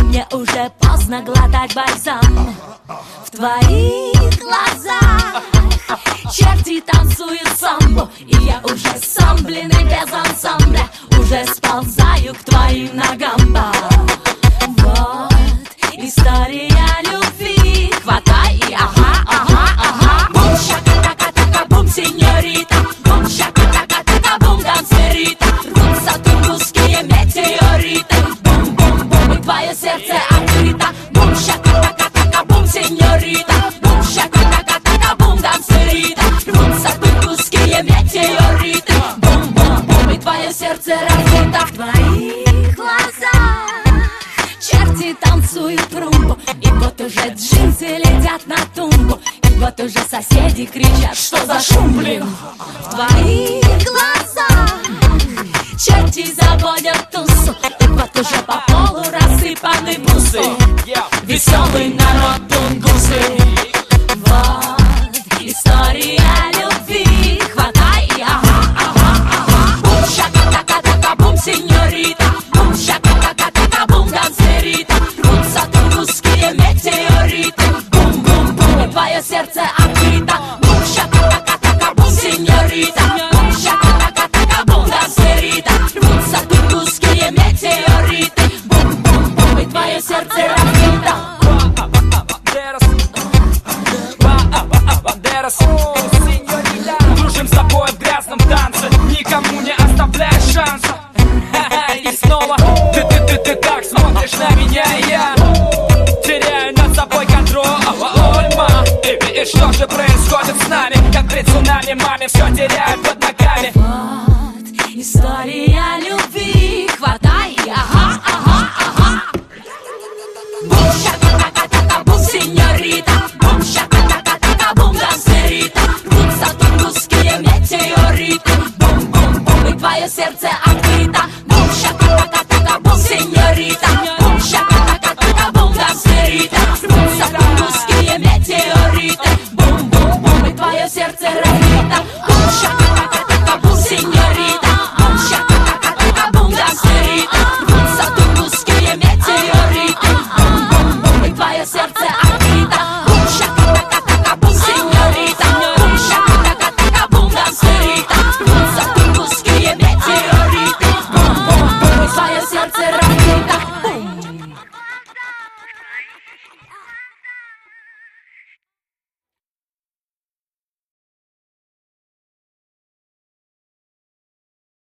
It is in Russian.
мне уже поздно глотать бальзам. В твоих глазах черти танцуют самбо, и я уже сам, блин, и без ансамбля уже сползаю к твоим ногам. Вот история любви. Хватай и ага, ага, ага. Бум, шака-така-така, бум, сеньорита. Бум, шака-така-така, бум, дансерита. Рвутся тунгусские метеориты. Бум-бум-бум, и твое сердце открыто. Бум, шака-така-така, бум, сеньорита. Бум, шака-така-така, бум, дансерита. Рвутся тунгусские метеориты. Бум-бум-бум, и твое сердце разбито. В твоих глазах черти танцуют румбу, и вот уже джинсы летят на тумбу, и вот уже соседи кричат: что за шум, блин? В твоих глазах черти заводят тусу, и вот уже по полу рассыпаны бусы. Веселый народ тунгусы. Вот история любви. Хватай и ага, ага, ага. Бум, шака-така-така, бум, сеньорита. Бум, шака-така-така, бум, дансерита. Рвутся тунгусские метеориты. Бум-бум-бум, и твое сердце открыто. Бум, шака-така-така, бум, сеньорита. Бум, шака-така-така, бум, дансерита. Рвутся тунгусские метеориты. Бум-бум-бум, и твое сердце разбито. Дружим с тобой в грязном танце, никому не оставляй шанса. И снова ты так смотришь на меня, и я теряю над собой контроль. И что же происходит с нами? Как при цунами, маме все теряет.